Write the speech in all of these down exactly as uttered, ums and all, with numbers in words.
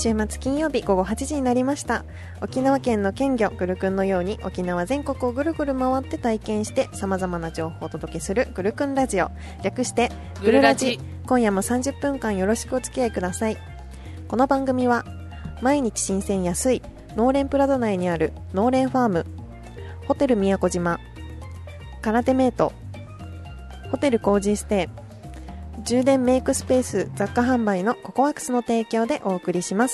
週末金曜日午後はちじになりました。沖縄県の県魚ぐるくんのように沖縄全国をぐるぐる回って体験して様々な情報をお届けするぐるくんラジオ、略してぐるラジ。今夜もさんじゅっぷんかんよろしくお付き合いください。この番組は毎日新鮮安い農連プラザ内にある農連ファーム、ホテル宮古島、空手メイト、ホテルコージーステイ、充電メイクスペース雑貨販売のココワックスの提供でお送りします。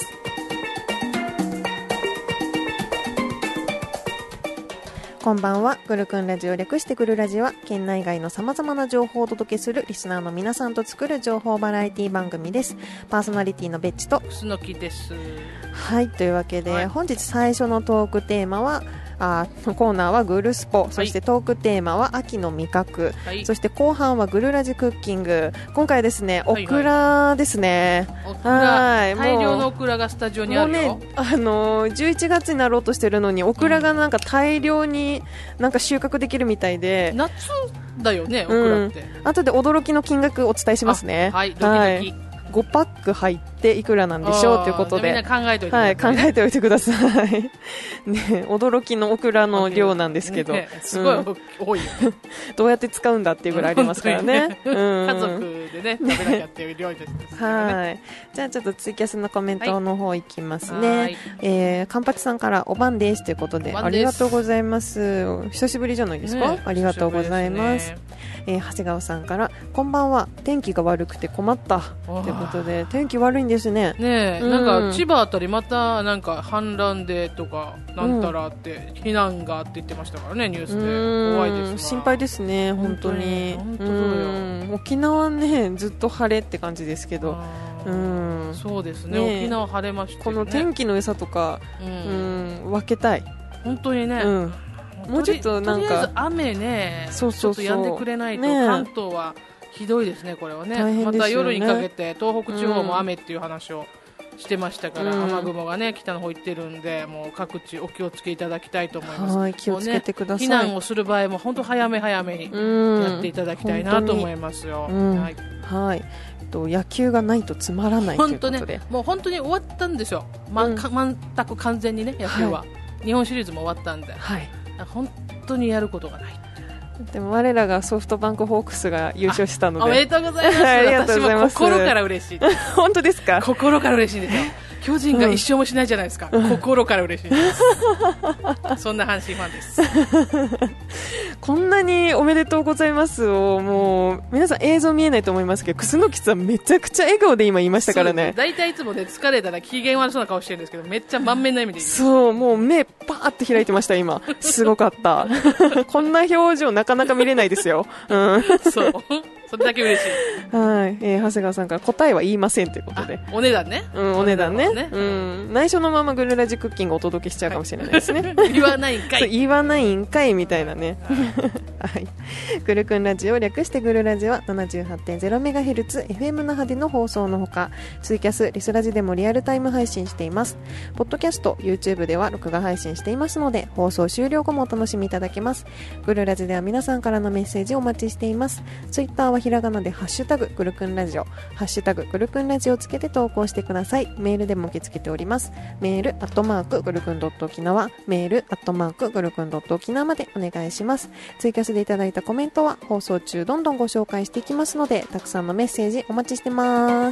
こんばんは。ぐるくんラジオ、略してぐるラジは県内外の様々な情報をお届けするリスナーの皆さんと作る情報バラエティ番組です。パーソナリティのベッチと楠木です。 はい、というわけで、はい、本日最初のトークテーマはあコーナーはグルスポ、はい、そしてトークテーマは秋の味覚、はい、そして後半はグルラジクッキング。今回ですね、オクラですね。 はい、大量のオクラがスタジオにあるよ。 もうね、あのー、じゅういちがつになろうとしてるのにオクラがなんか大量になんか収穫できるみたいで、 夏だよね、オクラって、 うん、後で驚きの金額お伝えしますね。 はい、ドキドキ、はい、 ごパック入っていくらなんでしょうということで、 みんな考えておいてください、ね。 はい、考えておいてください。ね、驚きのオクラの量なんですけど、 ね、すごい、うん、多いよね。 どうやって使うんだっていうぐらいありますからね。うん、 家族でね、食べなきゃっていう料理です、ね。 はい。じゃあちょっとツイキャスのコメントの方いきますね。はい、えー、カンパチさんからお晩ですということで、ありがとうございます。久しぶりじゃないですか。ね、ありがとうございます。えー、長谷川さんからこんばんは、天気が悪くて困ったということで、天気悪いんですね。 ねえ、うん、なんか千葉あたりまたなんか氾濫でとかなんたらって、うん、避難がって言ってましたからね、ニュースで。怖いです。 心配ですね、本当に。 本当そうよ。 沖縄ね、ずっと晴れって感じですけど、うん、 そうですね、ね、沖縄晴れましたね。 この天気の良さとか、うんうん、分けたい本当にね、うん、 もうちょっとなんかとりあえず雨ね、そうそうそう、ちょっと止んでくれないと、ね、関東はひどいですね、これは ね, ね。また夜にかけて東北地方も雨っていう話をしてましたから、うん、雨雲がね北の方行ってるんで、もう各地お気をつけいただきたいと思います。 はい、気をつけてください。 避難をする場合も本当早め早めにやっていただきたいなと思いますよ。うん、はい、はい、 と野球がないとつまらないということで、 本当ね、もう本当に終わったんですよ、ま、うん、全く完全にね、野球は、はい、日本シリーズも終わったんで、はい、本当にやることがない。 でも我らがソフトバンクホークスが優勝したので、 おめでとうございます。 ありがとうございます。 私も心から嬉しい。 本当ですか。 心から嬉しいんですよ。巨人が一勝もしないじゃないですか、うん、心から嬉しいです。そんな阪神ファンです。 こんなにおめでとうございますを、もう皆さん映像見えないと思いますけど、楠木さんめちゃくちゃ笑顔で今言いましたからね。 だいたいいつもね、疲れたら機嫌悪そうな顔してるんですけど、めっちゃ満面の意味で言います。 そう、もう目パーって開いてました今。すごかった。こんな表情なかなか見れないですよ。うん、 そう。それだけ嬉しい。 はい、えー、長谷川さんから答えは言いませんということで、 お値段ね、 うん、お値段ね、ね、うん、内緒のままグルラジクッキングをお届けしちゃうかもしれないですね。 言わないんかい、 言わないんかいみたいなね。はい、グルクンラジオ、略してグルラジは ななじゅうはちてんゼロメガヘルツ エフエム 那覇での放送のほか、ツイキャス、リスラジでもリアルタイム配信しています。ポッドキャスト、YouTube では録画配信していますので、放送終了後もお楽しみいただけます。グルラジでは皆さんからのメッセージをお待ちしています。ツイッターはひらがなでハッシュタググルクンラジオ、ハッシュタググルクンラジオをつけて投稿してください。メールでも受け付けております。メールアットマークグルクンドット沖縄、メールアットマークグルクンドット沖縄までお願いします。ツイキャスでいただいたコメントは放送中どんどんご紹介していきますので、たくさんのメッセージお待ちしてます。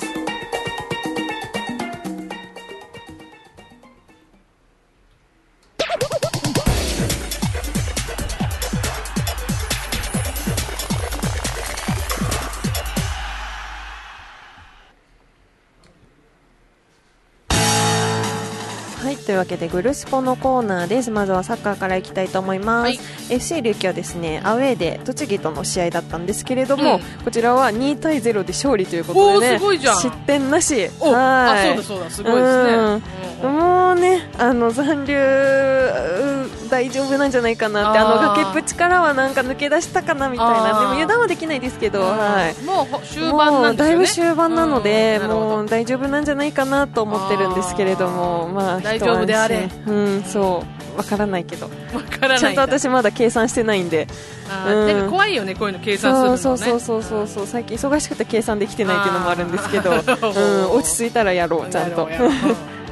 というわけでグルスポのコーナーです。まずはサッカーからいきたいと思います。はい、エフシー 琉球はですね、アウェーで栃木との試合だったんですけれども、うん、こちらはにたいゼロで勝利ということでね、 すごいじゃん、 失点なし。 お、はい、あ、そうだそうだ、すごいですね。 うん、もうね、あの残留大丈夫なんじゃないかなって、あの崖っぷちからはなんか抜け出したかなみたいな。でも油断はできないですけど、はい、 もう終盤なんですよね。 だいぶ終盤なので、うん、もう大丈夫なんじゃないかなと思ってるんですけれども、まあ大丈夫であれ、 うん、そうわからないけど、 わからないんだ、 ちゃんと私まだ計算してないんで、 あ、うん、なんか怖いよね、こういうの計算するのね。 そうそうそうそうそう、最近忙しくて計算できてないっていうのもあるんですけど、うん、落ち着いたらやろう、ちゃんと。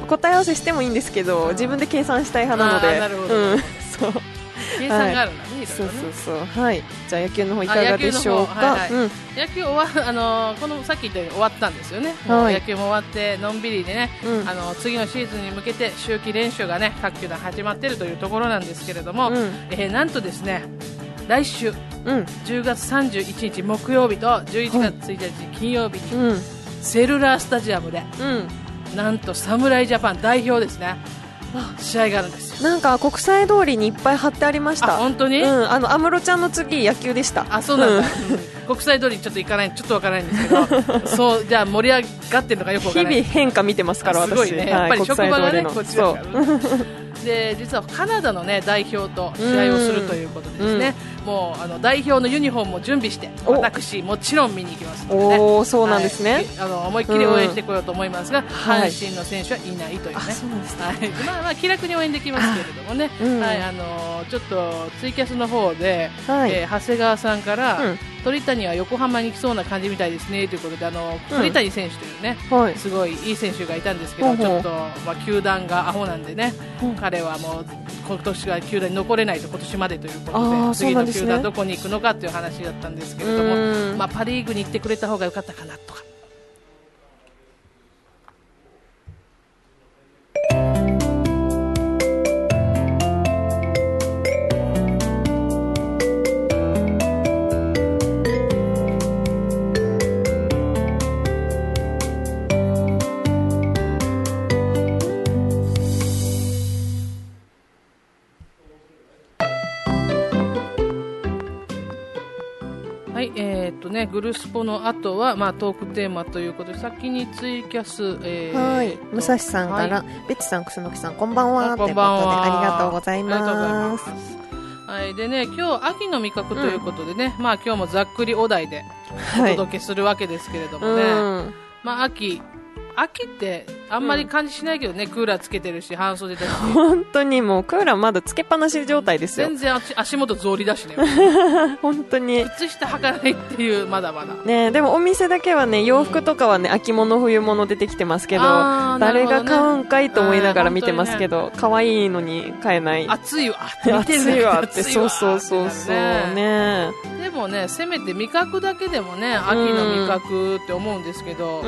答え合わせしてもいいんですけど、うん、自分で計算したい派なので、 なるほど、 うん、そう計算があるんだね、はい、 そうそうそう、はい、じゃあ野球の方いかがでしょうか。 野球の方、はいはい、うん、野球終わあのー、このさっき言ったように終わったんですよね、はい、野球も終わってのんびりでね、うん、あのー、次のシーズンに向けて秋季練習がね各球団始まっているというところなんですけれども、うん、えー、なんとですね来週、うん、じゅうがつさんじゅういちにち木曜日とじゅういちがつついたち金曜日に、うん、セルラースタジアムで、うん、なんと侍ジャパン代表ですね試合があるんですよ。 なんか国際通りにいっぱい貼ってありました。 あ、本当に、 うん、あの安室ちゃんの次野球でした。 あ、そうなんだ、うん、国際通りちょっと行かないちょっとわからないんですけどそうじゃあ盛り上がってるのかよくわからない。 日々変化見てますから私。 すごいね、やっぱり職場がね、 はい、 こっちだからで実はカナダの、ね、代表と試合をするということでですね、うん、もうあの代表のユニフォームも準備して私もちろん見に行きますので、ね、 おそうなんですね、 はい、あの思いっきり応援してこようと思いますが、うん、阪神の選手はいないというね、はい、 そうなんですね、 はい、まあまあ気楽に応援できますけれどもね、うん、はい、あのちょっとツイキャスの方で、はい、えー、長谷川さんから、うん、鳥谷は横浜に来そうな感じみたいですねということで、あの、うん、鳥谷選手というね、はい、すごいいい選手がいたんですけど、ちょっと、まあ、球団がアホなんでね、うん、彼はもう今年は球団に残れないと今年までということで、次の球団どこに行くのかという話だったんですけれども、まあ、パリーグに行ってくれた方が良かったかなとか。はい、えーっとね、グルスポの後は、まあ、トークテーマということで先にツイキャス、えー、 はい武蔵さんから、はい、ベッチさん、楠木さんこんばんはということでありがとうございます。 はい、でね、今日秋の味覚ということでね、うん、まあ、今日もざっくりお題でお届けするわけですけれどもね、はい、うん、まあ、秋秋ってあんまり感じしないけどね、うん、クーラーつけてるし半袖だし本当にもうクーラーまだつけっぱなし状態ですよ。 全然 足, 足元草履だしね本当に靴下履かないっていうまだまだね。でもお店だけはね洋服とかはね、うん、秋物冬物出てきてますけど、誰が買うんかいと思いながら見てますけど、可愛、ね、いのに買えない。 暑いわ暑いわってそうそうそうそうね。 でもね、せめて味覚だけでもね秋の味覚って思うんですけど、うん、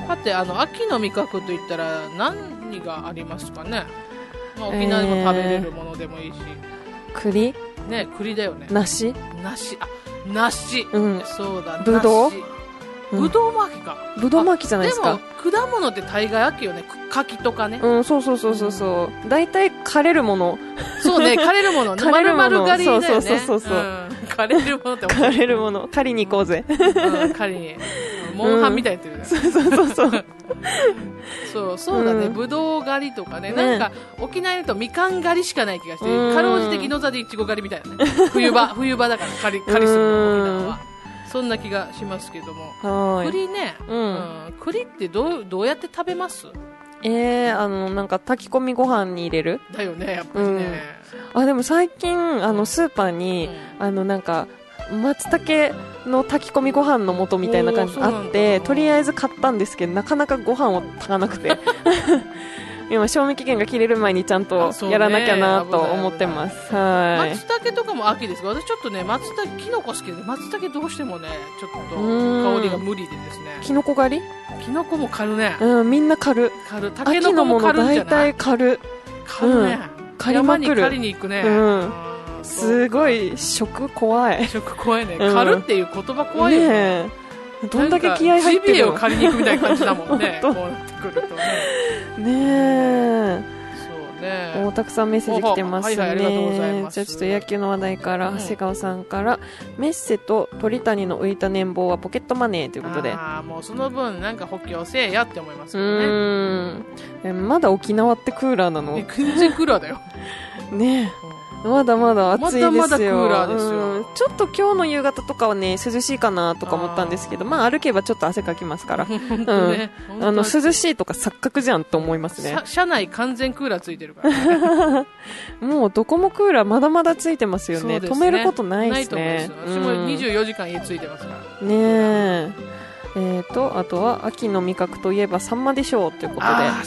だってあの秋の味覚といったら何がありますかね、まあ、沖縄でも食べれるものでもいいし、 えー、栗ね、栗だよね。 梨梨あ梨、うん、そうだ、 ぶどうぶどうも秋か、 ぶどうも秋じゃないですか。 でも果物って大概秋よね。柿とかね、 うん、そうそうそうそうそう大体、うん、枯れるものそうね、枯れるものね丸々狩りだよね。 そうそうそうそう、うん、 枯れるものって枯れるもの狩りに行こうぜ、 うん、狩りにモンハンみたいに言ってる、ね、うん、そうそうそうそうそうそうだね、うん、ぶどう狩りとかね、なんか沖縄だとみかん狩りしかない気がして、かろうじて野座でいちご狩りみたいなね冬場冬場だから狩り狩りするの沖縄はそんな気がしますけども、栗ね、うんうん、栗ってどう、どうやって食べます？ えー、あのなんか炊き込みご飯に入れるだよね、やっぱりね、 うん、あでも最近あのスーパーに、うん、あのなんか松茸の炊き込みご飯の素みたいな感じあって、とりあえず買ったんですけどなかなかご飯を炊かなくて今賞味期限が切れる前にちゃんとやらなきゃなと思ってます、ね、はい。 松茸とかも秋ですが、私ちょっとね松茸きのこ好きで松茸どうしてもねちょっと香りが無理でですね。 きのこ狩りきのこも狩るね、 うん、みんな狩る狩る。たけのこも狩るんじゃない？ 秋のもの大体狩る狩るね、うん、 狩りまくる。山に狩りに行くね、 うんすごい食怖い食怖いね、うん、狩るっていう言葉怖いよ ね, ねどんだけ気合入ってるの。 ジビエを狩りに行くみたいな感じだもんねこうなってくるとねねえそうね。 おたくさんメッセージ来てますね。 はいはい、ありがとうございます。 じゃあちょっと野球の話題から、うん、長谷川さんからメッセと鳥谷の浮いた年俸はポケットマネーということで、 ああもうその分なんか補強せえやって思いますよね。 うーんまだ沖縄ってクーラーなの？ 全然クーラーだよねえ、うんまだまだ暑いですよ。 まだまだクーラーですよ、 うん、ちょっと今日の夕方とかはね涼しいかなとか思ったんですけど、まあ歩けばちょっと汗かきますから本当、ねうん、あの涼しいとか錯覚じゃんと思いますね。 車内完全クーラーついてるから、ね、 もうどこもクーラーまだまだついてますよ ね, ね止めることないですね。 ないと思います。私もにじゅうよじかん家ついてますから、 うん、ねええーとあとは秋の味覚といえばサンマでしょうということで。 あサンマ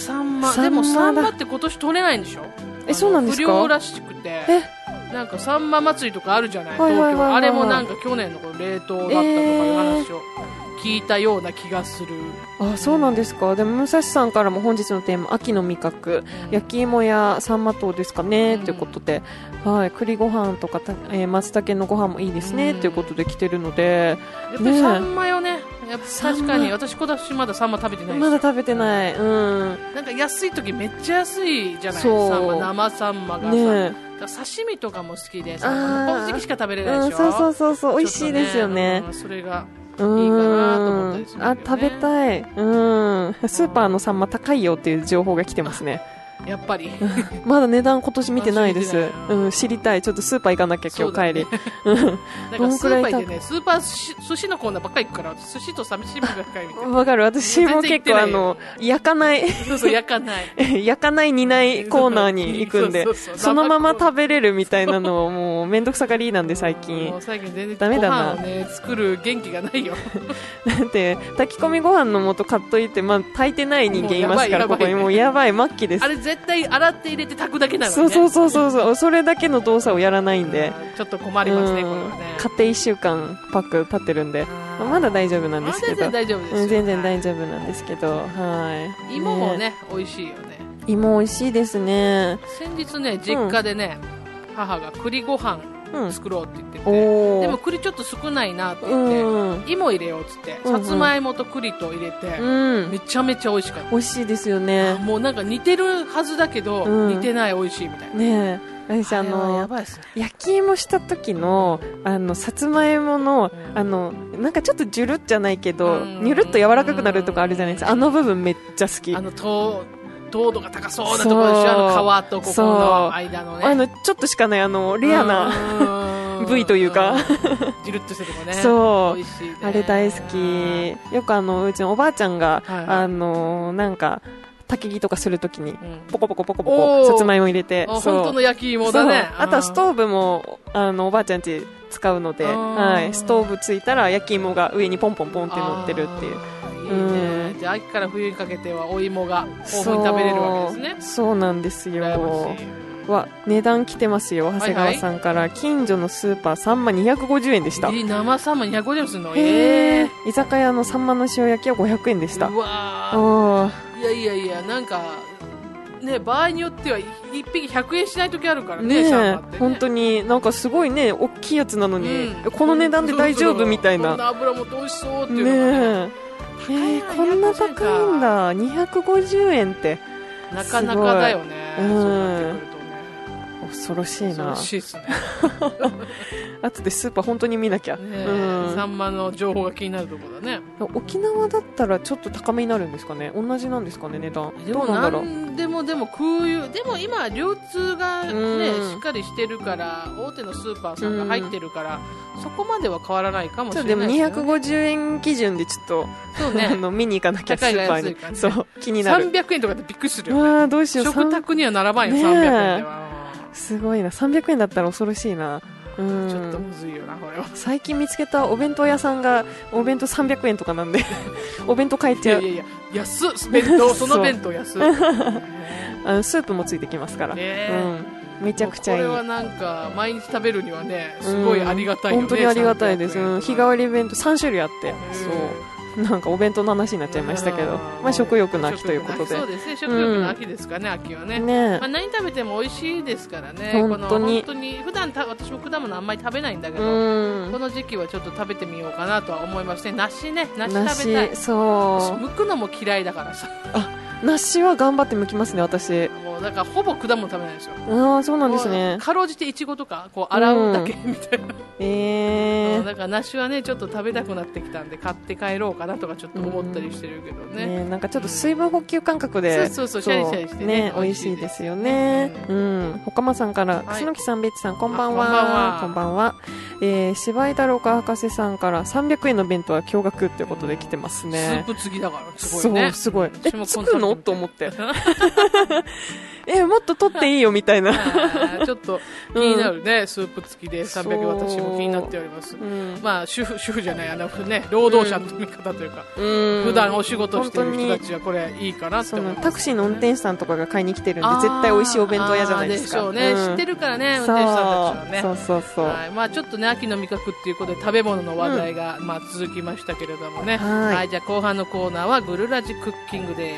までもサンマって今年取れないんでしょ。 え、そうなんですか。 不良らしくて、 え、 なんかサンマ祭りとかあるじゃない、 はいはいはいはい、 東京。あれもなんか去年のこの冷凍だったとかいう話を聞いたような気がする。 えー、あ、そうなんですか。でも武蔵さんからも本日のテーマ、秋の味覚、うん、焼き芋やサンマ等ですかね、うん、ということで、はい、栗ご飯とかた、えー、松茸のご飯もいいですね、うん、ということで来てるので、 やっぱりサンマよね。やっぱ確かに私今年まだサンマ食べてないです。 まだ食べてない。うん。 なんか安い時めっちゃ安いじゃない。サンマ、生サンマがさ、ね、刺身とかも好きで、サンマこの時期しか食べれないでしょ。 うん、そうそうそうそう、美味しいですよね。 うん、それがいいかなと思ったりする、ね、 あ、食べたい。うん。スーパーのサンマ高いよっていう情報が来てますね。 やっぱりまだ値段今年見てないです。うん、知りたい。ちょっとスーパー行かなきゃ今日帰り。 うん。どんくらいでね、スーパー寿司のコーナーばっかり行くから、寿司と刺身ばっかり見てる。 わかる。私も結構あの焼かないそうそう焼かない焼かない煮ないコーナーに行くんで、そのまま食べれるみたいなのをもうめんどくさがりなんで最近。 もう最近全然ダメだな。 ご飯をね作る元気がないよ。 だって炊き込みご飯の素買っといて、まあ炊いてない人間いますから、ここにもうやばい末期です。 あれ絶対洗って入れて炊くだけなのね。 そうそうそうそうそう、それだけの動作をやらないんで、 ちょっと困りますね、これはね。 買っていっしゅうかんパック経ってるんで、まだ大丈夫なんですけど。 全然大丈夫ですよ、うん、 全然大丈夫なんですけど、はい。 芋もね、ね、美味しいよね。 芋美味しいですね。 先日ね、実家でね、うん、母が栗ご飯作ろうって言ってて、 うん、 でも栗ちょっと少ないなって言って、うん、芋入れようっつって、うんうん、さつまいもと栗と入れて、うん、めちゃめちゃ美味しかった。 美味しいですよね。 もうなんか似てるはずだけど、うん、似てない美味しいみたいな。 ねえ、私あのやばいっすね、 焼き芋した時のあのさつまいもの、うん、あのなんかちょっとジュルっじゃないけど、うん、ニュルっと柔らかくなるとかあるじゃないですか。あの部分めっちゃ好き。 あのと糖度が高そうなところでしょ。あの皮とここの間のね、 あのちょっとしかないあのレアな部位というか、 ジュルっとしてるとこね。 そう、 美味しいね、 あれ大好き。よくあのうちのおばあちゃんが、はいはい、あのなんか焚き木とかするときにポコポコポコポコさつまいも入れて、 本当の焼き芋だね。 あとはストーブもあのおばあちゃんち使うので、はい、ストーブついたら焼き芋が上にポンポンポンって乗ってるっていう。 いいね、うん、じゃあ秋から冬にかけてはお芋が豊富に食べれるわけですね。 そう、そうなんですよ。わ、値段来てますよ。長谷川さんから、はいはい、近所のスーパーサンマにひゃくごじゅうえんでした。 えー、生サンマにひゃくごじゅうえんするの。 えー、居酒屋のサンマの塩焼きはごひゃくえんでした。 うわー、いやいやいや、なんかね、場合によってはいっぴきひゃくえんしない時あるからね、 ね、 サンマってね。 本当になんかすごいね、大きいやつなのに、うん、この値段で大丈夫みたいな。 こんな油も美味しそうっていうのがね、 ねえー、こんな高いんだ。にひゃくごじゅうえんってなかなかだよね。 うん、 そうなってくるとね、 恐ろしいな。 恐ろしいですね。 後でスーパー本当に見なきゃ、 ね、うん、サンマの情報が気になるところだね。 沖縄だったらちょっと高めになるんですかね。同じなんですかね、値段。 でもどうなんだろう。でもでも空輸でも今流通がね、うん、しっかりしてるから、大手のスーパーさんが入ってるから、うん、そこまでは変わらないかもしれないですよね。 でもにひゃくごじゅうえん基準でちょっとそうね、あの見に行かなきゃスーパーに、ね、そう気になる。 さんびゃくえんとかでびっくりするよね。 わー、どうしよう。 食卓には並ばんよ、ね、さんびゃくえんでは。 すごいな。さんびゃくえんだったら恐ろしいな。うん、 ちょっとむずいよなこれは。 最近見つけたお弁当屋さんがお弁当さんびゃくえんとかなんでお弁当買えちゃう。 いやいやいや、安っ。弁当その弁当安っ。 あのスープもついてきますから、ね、うん、めちゃくちゃいい。 これはなんか毎日食べるにはね、すごいありがたいよね、 うん、本当にありがたいです、うん、日替わり弁当さんしゅるいあって、そうなんかお弁当の話になっちゃいましたけど、まあ、食欲の秋ということで。 そうですね、食欲の秋ですかね、うん、秋はね。ね、まあ、何食べても美味しいですからね。 本当にこの本当に普段た私も果物あんまり食べないんだけど、うん、この時期はちょっと食べてみようかなとは思いますね。梨ね、梨食べたい。 そう剥くのも嫌いだからさ。 あ、梨は頑張って剥きますね、私。 もうだからほぼ果物食べないですよ。 ああ、そうなんですね。 かろうじていちごとかこう洗うだけみたいな、うん、 えー、 だから梨はねちょっと食べたくなってきたんで買って帰ろうかなとかちょっと思ったりしてるけどね、 うんね、なんかちょっと水分補給感覚で、 うん、そうそうそう、シャリシャリしてね、 ね、美味しいですよね、うんうん、ほかまさんから、はい、楠木さん、ベッチさん、こんばんは。こんばんは。えー、柴井太郎か博士さんからさんびゃくえんの弁当は驚愕ってことで来てますね。 スープ継ぎだからすごいね。 そう、すごい。え、つくのと思ってえもっと取っていいよみたいなちょっと気になるね、うん、スープ付きでさんびゃくえん私も気になっております、うん、まあ主婦主婦じゃないあの、ね、労働者の見方というか、うん、普段お仕事してる人たちはこれいいかなって思います、ね、 タクシーの運転手さんとかが買いに来てるんで絶対美味しいお弁当屋じゃないですか。 でしょうね、うん、知ってるからね運転手さんたちはね。 そうそうそう、 はい、まあ、ちょっとね秋の味覚っていうことで食べ物の話題が、うんまあ、続きましたけれどもね。はい、はい、じゃあ後半のコーナーはグルラジクッキングです。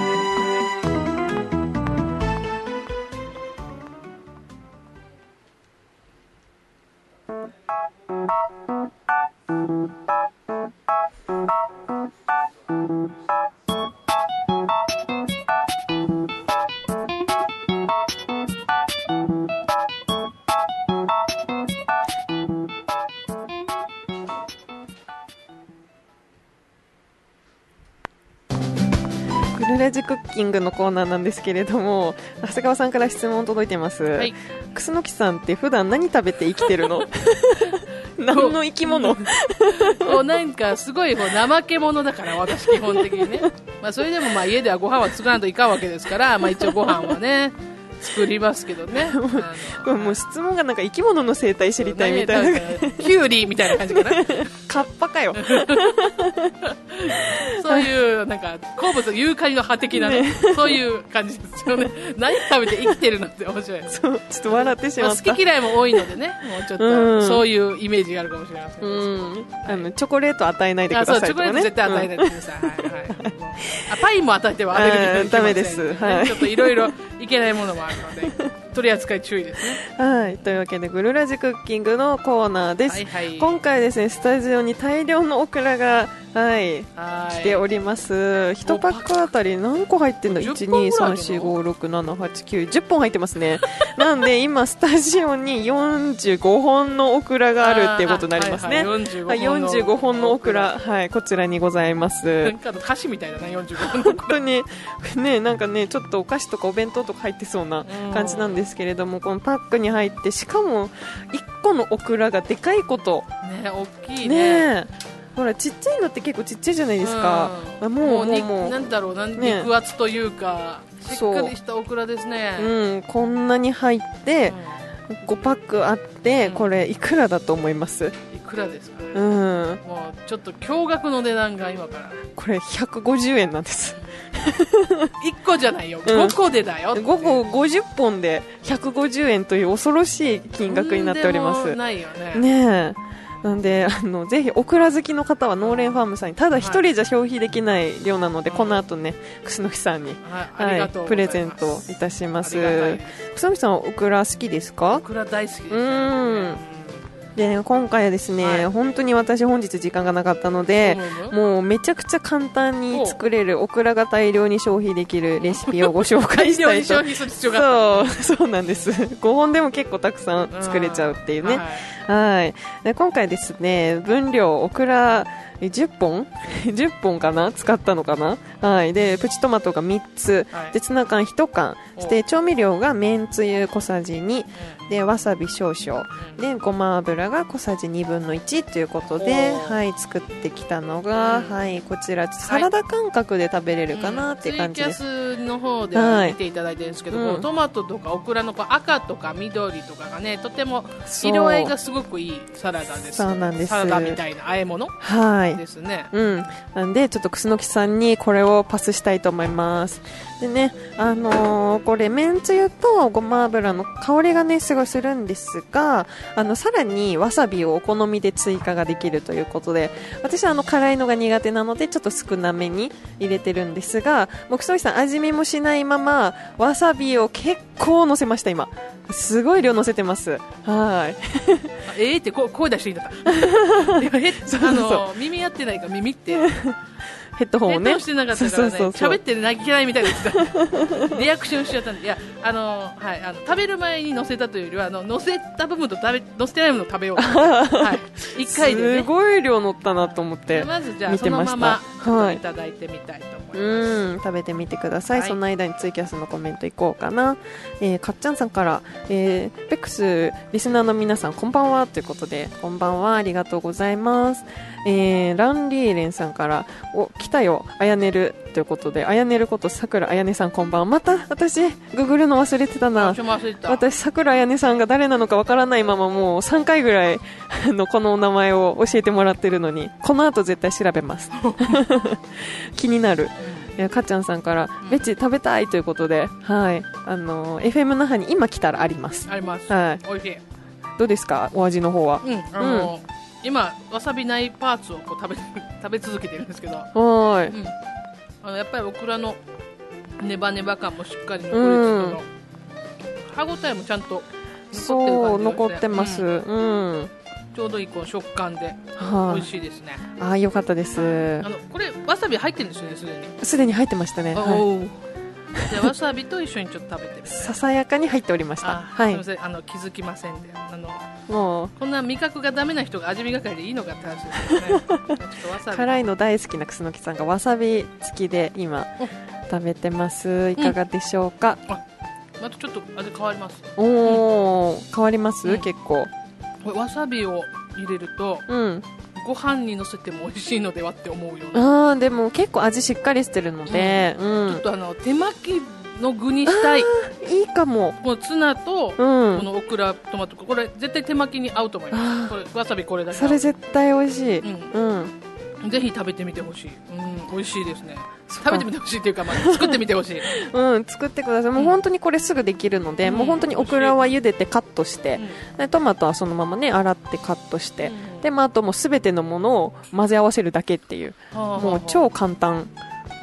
グルラジクッキングのコーナーなんですけれども、長谷川さんから質問届いてます、はい、楠木さんって普段何食べて生きてるの何の生き物こうなんかすごいこう怠け者だから私基本的にね、まあ、それでもまあ家ではご飯は作らないといかんわけですから、まあ、一応ご飯はね作りますけどねこれもう質問がなんか生き物の生態知りたいみたいな、 キュウリみたいな感じかなカッパかよそういうなんか好物ユーカリの葉的な、ねね、そういう感じですよね何食べて生きてるのって面白いそうちょっと笑ってしまった、 まあ、好き嫌いも多いのでねもうちょっとそういうイメージがあるかもしれません、うんはい、あのチョコレート与えないでくださいとか、ね、 そうチョコレート絶対与えないでください、うんはいはい、あパインも与えてはアレルギーにダメです、はい、 ちょっといろいろいけないものもあるので取り扱い注意ですね。 はい、というわけでグルラジクッキングのコーナーです、はいはい、今回ですねスタジオに大量のオクラが、はい、来ております。いちパックあたり何個入ってんの ?いち、に、さん、よん、ご、ろく、なな、はち、きゅう、じゅっぽん入ってますねなんで今スタジオによんじゅうごほんのオクラがあるっていうことになりますね。 はいはい、 よんじゅうごほんのオクラ、はい、こちらにございます。 なんか歌詞みたいだなよんじゅうごほんのオクラ本当にね、なんかねちょっとお菓子とかお弁当とか入ってそうな感じなんですけれども、このパックに入ってしかもいっこのオクラがでかいことね、大きいね。 ねほらちっちゃいのって結構ちっちゃいじゃないですか、 うん、もうもうもうなんだろうなん、ね、肉厚というかしっかりしたオクラですね。 う、うん、こんなに入って、うん、ごパックあって、うん、これいくらだと思います？ いくらですかね、 うん、 もうちょっと驚愕の値段が今からこれひゃくごじゅうえんなんですいっこじゃないよ、うん、ごこでだよ。 ごこごじゅっぽんでひゃくごじゅうえんという恐ろしい金額になっております。 とんでもないよね。 ねえなんであのぜひオクラ好きの方はノーレンファームさんにただ一人じゃ消費できない量なので、はい、この後ね楠木さんに、 はいはい、 プレゼントいたします。楠木さんはオクラ好きですか？ オクラ大好きです、ね、 うんでね、今回はですね、はい、本当に私本日時間がなかったので、うん、もうめちゃくちゃ簡単に作れるオクラが大量に消費できるレシピをご紹介したいと大量に消費する必要があった。 そう、そうなんですごほんでも結構たくさん作れちゃうっていうね、うん、はい、はいで今回ですね分量オクラじゅっぽんじゅっぽんかな使ったのかな、はい、でプチトマトがみっつ、はい、でツナ缶いち缶そして調味料がめんつゆ小さじに、うん、でわさび少々、うん、でごま油が小さじにぶんのいちということで、はい、作ってきたのが、うん、はい、こちらサラダ感覚で食べれるかなっていう感じです、 うん、ツイキャスの方では見ていただいてるんですけど、はい、トマトとかオクラの赤とか緑とかがねとても色合いがすごくいいサラダです。 そうなんです。 サラダみたいな和え物、 はいですね。 うん、なんでちょっと楠木さんにこれをパスしたいと思います。でね、あのー、これめんつゆとごま油の香りがねすごいするんですが、あのさらにわさびをお好みで追加ができるということで、私はあの辛いのが苦手なのでちょっと少なめに入れてるんですが、もう楠木さん味見もしないままわさびを結構乗せました。今すごい量乗せてます。はいえーってこ声出していいんだったあの耳やってないか耳ってヘッドホンをねヘッドホンしてなかったからね喋って泣けないみたいなリアクションしちゃったんで、いやあの、はい、あの食べる前に乗せたというよりはあの乗せた部分と食べ乗せてないものを食べようと、はい、いっかいでねすごい量乗ったなと思ってまずじゃあそのままいただいてみたいと思います、はい、 うん食べてみてください、はい、その間にツイキャスのコメントいこうかな、えー、かっちゃんさんから、えー、ペックスリスナーの皆さんこんばんはということでこんばんはありがとうございます、えー、ランリーレンさんからお来たよあやねるということで、あやねることさくらあやねさんこんばんは。また私ググるの忘れてたな。私さくらあやねさんが誰なのかわからないままもうさんかいぐらいのこのお名前を教えてもらってるのに、この後絶対調べます気になる。いやかっちゃんさんからベッチ食べたいということで、はい、あの エフエム 那覇に今来たらあります。 あります、 はい、 おいしい。 どうですかお味の方は。 うん、あの、うん、今わさびないパーツをこう食べ食べ続けてるんですけど、 はい、 うん、あのやっぱりオクラのネバネバ感もしっかり残りつつの、うん、歯ごたえもちゃんと残ってる感じですね。 そう残ってます、うんうん、 ちょうどいいこう食感で美味しいですね。 ああよかったです。 あのこれわさび入ってるんですよね。すでにすでに入ってましたね。 お、はい、じゃわさびと一緒にちょっと食べてるささやかに入っておりました。はい、すみません、 あの気づきませんで、あのもうこんな味覚がダメな人が味見係でいいのかって話ですよねちょっとわさび辛いの大好きな楠木さんがわさび付きで今食べてます。いかがでしょうか。 うん、あまたちょっと味変わります。 おー、うん、変わります、うん、結構これわさびを入れると、うん、ご飯にのせても美味しいのではって思うような。 あーでも結構味しっかりしてるので、うんうん、 ちょっとあの手巻きの具にしたい。 いいかも。 このツナと、うん、このオクラトマト、これ絶対手巻きに合うと思います。これわさびこれだけ。 それ絶対美味しい。うんうん、ぜひ食べてみてほしい。うん、美味しいですね。食べてみてほしいっていうか、まあ、作ってみてほしいうん作ってください。もう本当にこれすぐできるので、うん、もう本当にオクラは茹でてカットして、うん、でトマトはそのままね洗ってカットして、うん、で、まあ、あともう全てのものを混ぜ合わせるだけっていう、もう超簡単。うん、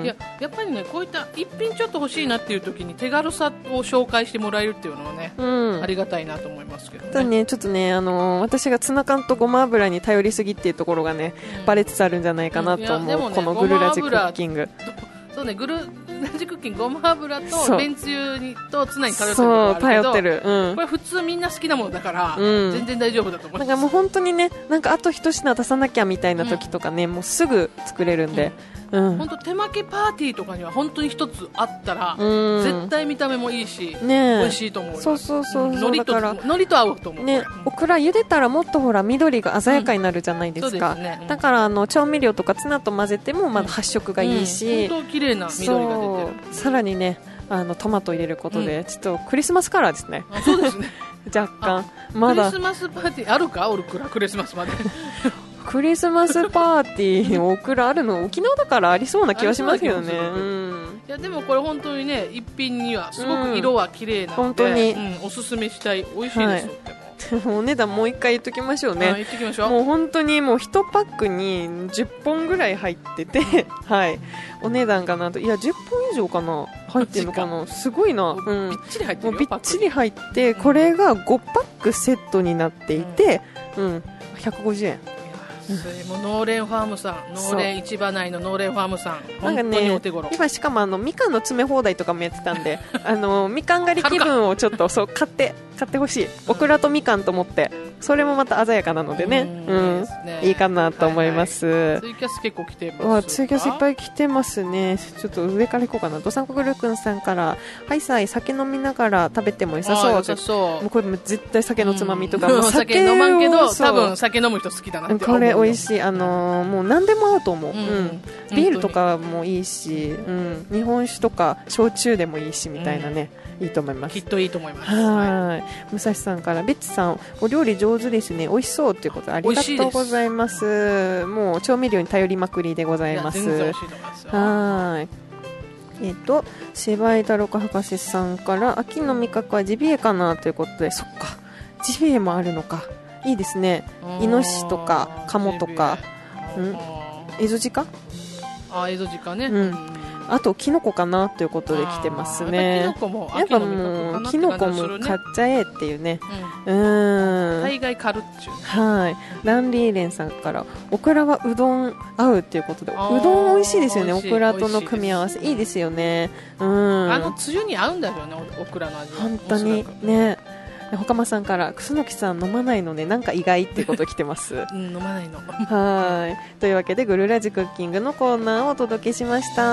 いややっぱりねこういった一品ちょっと欲しいなっていう時に手軽さを紹介してもらえるっていうのはね、うん、ありがたいなと思いますけどね。 ただねちょっとね、あのー、私がツナ缶とごま油に頼りすぎっていうところがね、うん、バレつつあるんじゃないかなと思う、うんね、このグルラジクッキング。 そうね、グルラジクッキングごま油とめんつゆにとツナに頼ってるところあるけど、頼ってる、うん、これ普通みんな好きなものだから、うん、全然大丈夫だと思います。 なんかもう本当にね、なんかあと一品出さなきゃみたいな時とかね、うん、もうすぐ作れるんで、うんうん、 本当手巻きパーティーとかには本当に一つあったら、うん、絶対見た目もいいし、ね、美味しいと思う。 そうそうそう、うん、 海苔と海苔と合うと思うね。オクラ茹でたらもっとほら緑が鮮やかになるじゃないですか、うん ですねうん、だからあの調味料とかツナと混ぜてもまだ発色がいいし、 本当綺麗な緑が出てる。 さらにねあのトマト入れることで、うん、ちょっとクリスマスカラーですね。 あそうですね若干まだクリスマスパーティーあるかオルクラクリスマスまでクリスマスパーティーのオクラあるの沖縄だからありそうな気はしますけどね、うん、 いやでもこれ本当にね一品にはすごく色は綺麗なので、 うん、本当に、 うん、おすすめしたい。美味しいですよ、はい、 お値段もう一回言っときましょうね。 言っときましょう。 もう本当にもういちパックにじゅっぽんぐらい入っててはい、お値段がなんといやじゅっぽん以上かな入ってるのかな、すごいな、 うん、びっちり入ってるよ。 もうびっちり入って、これがごパックセットになっていて、うん、うん、ひゃくごじゅうえん。 もう農連ファームさん、農連市場内の農連ファームさん、本当にお手頃。 今しかもあのみかんの詰め放題とかもやってたんであのみかん狩り気分をちょっとそう買って買ってほしい。オクラとみかんと思って、それもまた鮮やかなのでね、うん、うん、いいかなと思います、はいはい、 ツイキャス結構来てます。 ツイキャスいっぱい来てますね。ちょっと上からいこうかな。どさんこぐるくんさんからはいさい酒飲みながら食べても良さそう。良さそう。もうこれも絶対酒のつまみとか、うん、 酒飲まんけど多分酒飲む人好きだなって思う。 これ美味しい。あのー、もう何でも合うと思う、うんうん、ビールとかもいいし、うん、日本酒とか焼酎でもいいしみたいなね、うん、いいと思います。 きっといいと思います。 はい。武蔵さんからベッチさんお料理上手ですね、美味しそうということでありがとうございます。もう調味料に頼りまくりでございます。 いや全然美味しいと思いますよ。 はい。えっと芝居太郎博士さんから秋の味覚はジビエかなということで、そっかジビエもあるのか、いいですね。イノシシとかカモとか、うん、エゾジカ、 あエゾジカね、 うん、あとキノコかなということで来てますね。やっぱもうキノコも買っちゃえっていうね、うん、うん大概買るっちゅう、 はい。ランリーレンさんからオクラはうどん合うっていうことで、うどん美味しいですよね。オクラとの組み合わせいいですよね、うん、 あのつゆに合うんだよねオクラの味。 本当にね。ほかまさんから楠木さん飲まないのね、なんか意外ってこと来てます、 うん、飲まないのはい。というわけでグルラジクッキングのコーナーをお届けしました。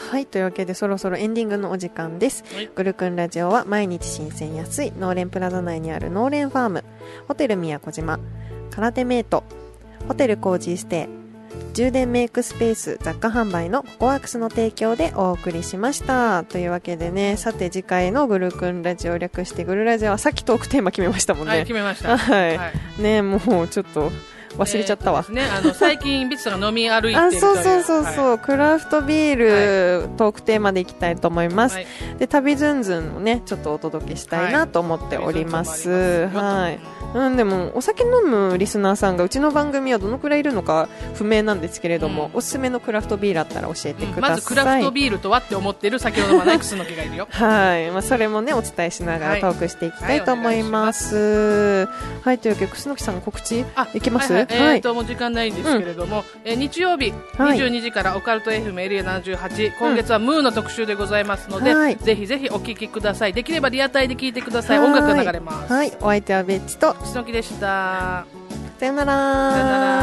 はい、というわけでそろそろエンディングのお時間です。はい、グルクンラジオは毎日新鮮安い農連プラザ内にある農連ファーム、ホテル宮古島、空手メイト、ホテルコージーステイ、充電メイクスペース雑貨販売のココワークスの提供でお送りしました。というわけでね、さて次回のグルクンラジオ、略してグルラジオはさっきトークテーマ決めましたもんね。 はい、決めました。 はい、 はい、 ね、もうちょっと忘れちゃったわ、 えーね、あの最近ビッツさんが飲み歩いてるという、 あ、そうそうそうそう、はい、クラフトビール、はい、トークテーマでいきたいと思います、はい、で旅ズンズンをねちょっとお届けしたいなと思っております、はい、うん、でもお酒飲むリスナーさんがうちの番組はどのくらいいるのか不明なんですけれども、うん、おすすめのクラフトビールあったら教えてください、うん、まずクラフトビールとはって思ってる酒を飲まないクスノキがいるよはい、まあ、それもねお伝えしながらトークしていきたいと思います、はいはい、というわけでクスノキさんの告知いきます？ はいはい、はい、えーともう時間ないんですけれども、うん、えー、日曜日にじゅうにじからオカルト エフエム エリアななじゅうはち、今月はムーの特集でございますので、うん、ぜひぜひお聞きください。できればリアタイで聞いてください。音楽が流れます。 はい、お相手はベッチとクスノキでした。 さよなら。 さよなら。